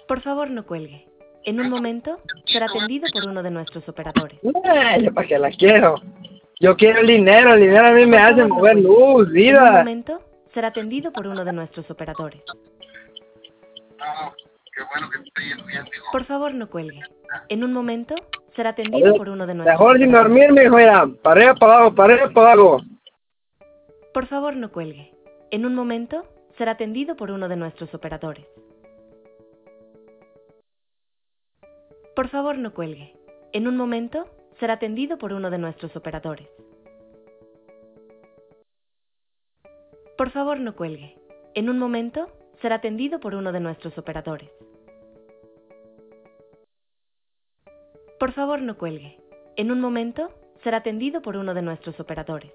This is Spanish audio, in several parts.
Por favor, no cuelgue. En un momento será atendido por uno de nuestros operadores. Yo para qué la quiero. Yo quiero el dinero a mí me Por hace favor, no mover cuelgue. luz, En un vida. momento será atendido por uno de nuestros operadores. Por favor, no cuelgue. En un momento será atendido por uno de nuestros Mejor sin operadores. dormir, mijo, ya. Para arriba, para abajo, para arriba, para abajo. Por favor, no cuelgue. En un momento será atendido por uno de nuestros operadores. Por favor, no cuelgue. En un momento será atendido por uno de nuestros operadores. Por favor, no cuelgue. En un momento será atendido por uno de nuestros operadores. Por favor, no cuelgue. En un momento será atendido por uno de nuestros operadores.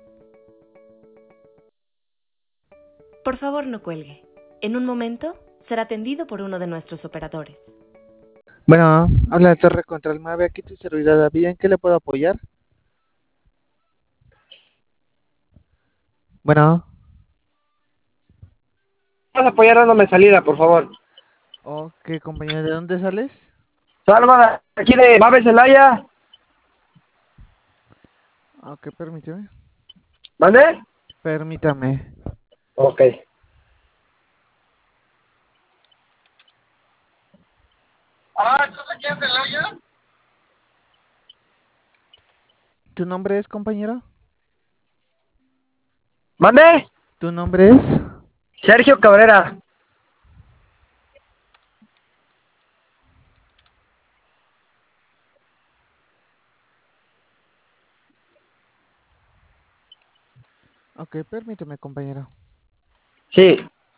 Por favor, no cuelgue. En un momento será atendido por uno de nuestros operadores. Bueno, habla de Torre Control Mave, aquí tu servidor David, ¿en qué le puedo apoyar? Bueno, Vas a apoyar dándome salida, por favor. ok, compañero, ¿de dónde sales? Salva aquí de Babe Celaya. Ok, permíteme. ¿Mande? Permítame. Ok. ¿estás aquí en Celaya? ¿Tu nombre es, compañero? ¿Mande? ¿Tu nombre es? Sergio Cabrera. Ok, permíteme, compañero. Sí.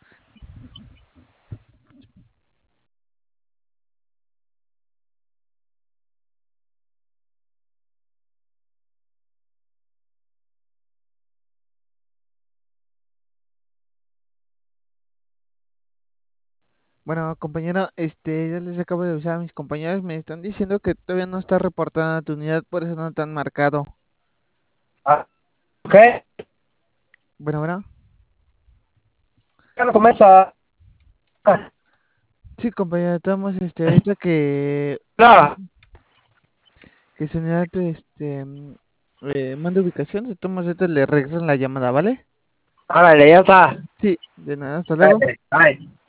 Bueno, compañero, ya les acabo de avisar a mis compañeros, me están diciendo que todavía no está reportada tu unidad, por eso no te han marcado. Ah, ok. Bueno, bueno. Ya no comienza. Sí, compañero, estamos, ahorita Claro. que su unidad, manda ubicación, de tomas ahorita le regresan la llamada, ¿vale? Árale, ya está. Sí, de nada, hasta luego. Ay.